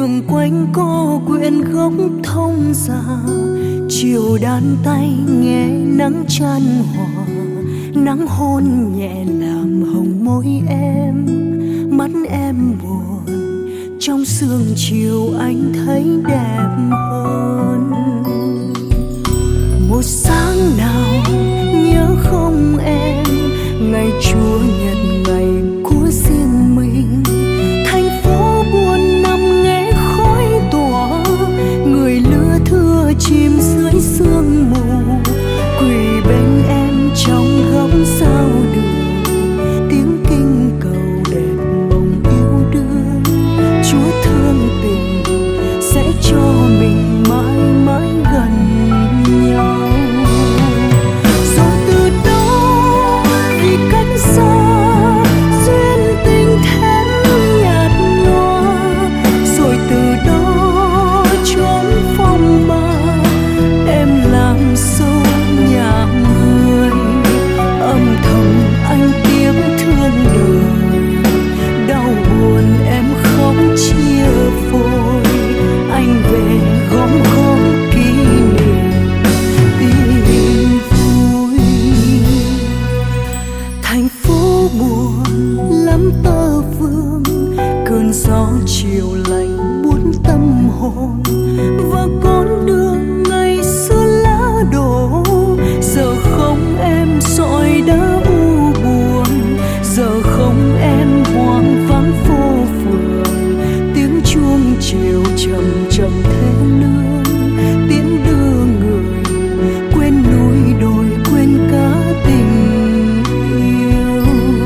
Đường quanh co quyện gốc thông già, chiều đan tay nghe nắng chan hòa, nắng hôn nhẹ làm hồng môi em, mắt em buồn trong sương chiều anh thấy đẹp hơn. Một sáng nào nhớ không em, ngày Chúa Nhật ngày của riêng mình, thành phố buồn nằm nghe khói tỏa, người lưa thưa chìm dưới sương mù, quỳ bên em trong góc sao đường, tiếng kinh cầu đẹp mộng yêu đương. Chúa thương tình sẽ cho mình mãi mãi gần nhau. Rồi từ đó vì cách xa duyên tình thêm nhạt nhòa, rồi từ đó trốn phong ba em làm sâu nhà người, âm thầm anh tiếc thương đời, đau buồn em khóc chia phôi, anh về gom góp kỷ niệm tìm vui. Thành phố buồn lắm tơ vương, cơn gió chiều lạnh buốt tâm hồn, và con đường ngày xưa lá đổ, giờ không em sỏi đá u buồn, giờ không em hoang vắng phố phường, tiếng chuông chiều chậm chậm thế lương, tiễn đưa người quên núi đồi quên cả tình yêu.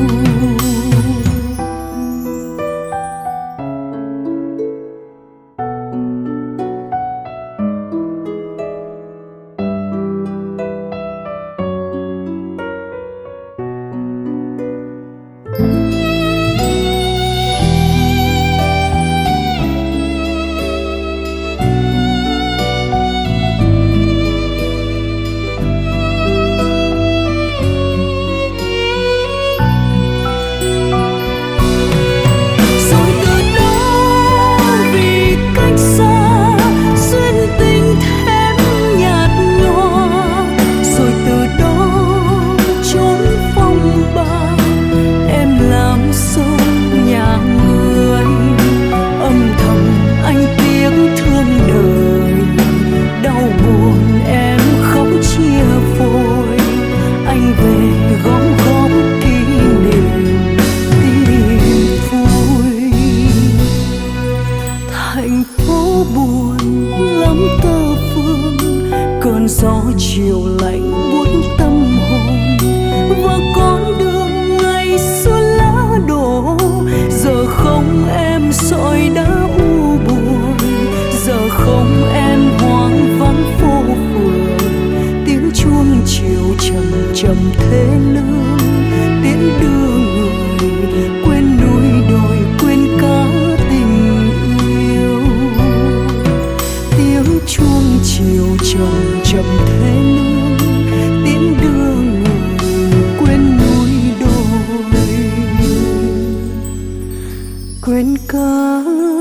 Thành phố buồn lắm tơ phương, cơn gió chiều lạnh buốt tâm hồn, và con đường ngày xưa lá đổ, giờ không em sỏi đá u buồn, giờ không em hoang vắng phố phường, tiếng chuông chiều chậm chậm thế lương, tiễn đưa người quên núi đồi quên cả tình yêu. Tiếng chuông chiều chậm chậm thế lương, tiễn đưa người quên núi đồi quên cả